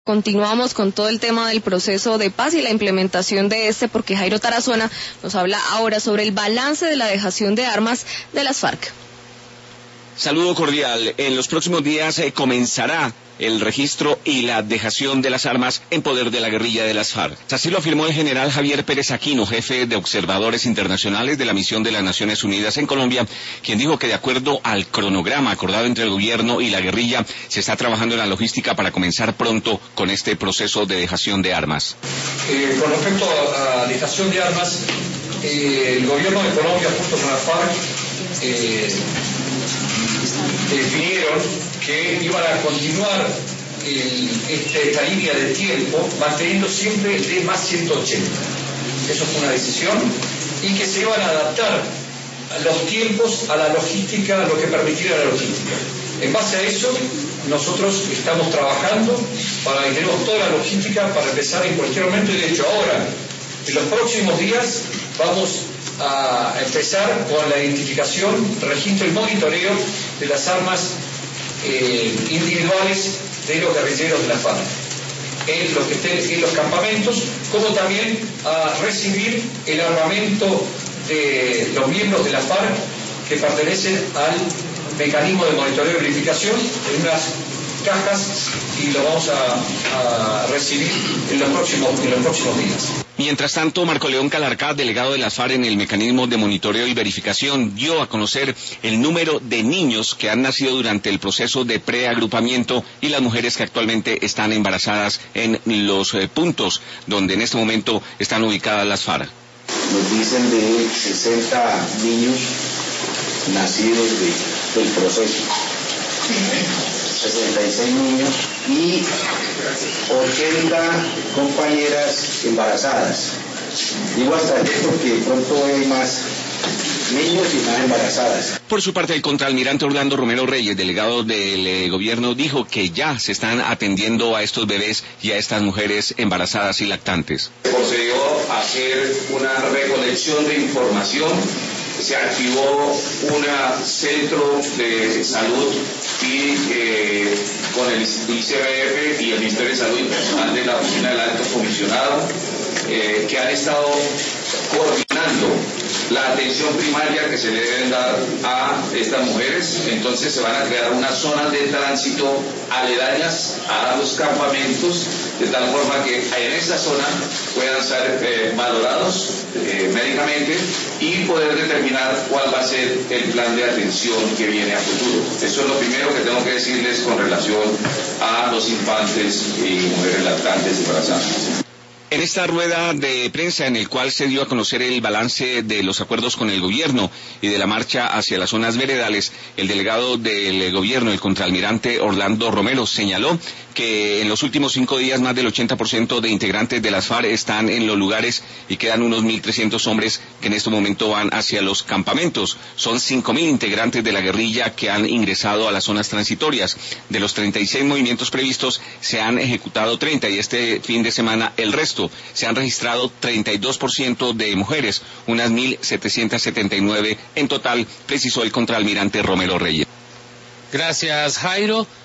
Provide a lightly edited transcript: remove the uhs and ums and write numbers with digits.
Continuamos con todo el tema del proceso de paz y la implementación de porque Jairo Tarazona nos habla ahora sobre el balance de la dejación de armas de las FARC. Saludo cordial. En los próximos días comenzará el registro y la dejación de las armas en poder de la guerrilla de las FARC. Así lo afirmó el general Javier Pérez Aquino, jefe de observadores internacionales de la misión de las Naciones Unidas en Colombia, quien dijo que de acuerdo al cronograma acordado entre el gobierno y la guerrilla, se está trabajando en la logística para comenzar pronto con este proceso de dejación de armas. Con respecto a dejación de armas, el gobierno de Colombia junto con la FARC definieron que iban a continuar esta línea de tiempo manteniendo siempre el D+180. Eso fue una decisión, y que se iban a adaptar los tiempos a la logística, a lo que permitiera la logística. En base a eso, nosotros estamos trabajando para que tenemos toda la logística para empezar en cualquier momento, y de hecho ahora, en los próximos días, vamos a empezar con la identificación, registro y monitoreo de las armas individuales de los guerrilleros de la FARC en los que estén en los campamentos, como también a recibir el armamento de los miembros de la FARC que pertenecen al mecanismo de monitoreo y verificación en unas cajas, y lo vamos a recibir en los próximos días. Mientras tanto, Marco León Calarcá, delegado de las FARC en el mecanismo de monitoreo y verificación, dio a conocer el número de niños que han nacido durante el proceso de preagrupamiento y las mujeres que actualmente están embarazadas en los puntos donde en este momento están ubicadas las FARC. Nos dicen de 60 niños nacidos del proceso, 66 niños y 80 compañeras embarazadas. Digo hasta aquí porque pronto hay más niños y más embarazadas. Por su parte, el contraalmirante Orlando Romero Reyes, delegado del gobierno, dijo que ya se están atendiendo a estos bebés y a estas mujeres embarazadas y lactantes. Se procedió a hacer una recolección de información. Se activó un centro de salud y con el ICBF y el Ministerio de Salud y personal de la Oficina del Alto Comisionado, que han estado coordinando la atención primaria que se le deben dar a estas mujeres. Entonces se van a crear unas zonas de tránsito aledañas a los campamentos, de tal forma que en esa zona puedan ser valorados médicamente y poder determinar cuál va a ser el plan de atención que viene a futuro. Eso es lo primero que tengo que decirles con relación a los infantes y mujeres lactantes y embarazadas. En esta rueda de prensa en el cual se dio a conocer el balance de los acuerdos con el gobierno y de la marcha hacia las zonas veredales, el delegado del gobierno, el contraalmirante Orlando Romero, señaló que en los últimos 5 días más del 80% de integrantes de las FARC están en los lugares y quedan unos 1.300 hombres que en este momento van hacia los campamentos. Son 5.000 integrantes de la guerrilla que han ingresado a las zonas transitorias. De los 36 movimientos previstos se han ejecutado 30 y este fin de semana el resto. Se han registrado 32% de mujeres, unas 1.779 en total, precisó el contraalmirante Romero Reyes. Gracias, Jairo.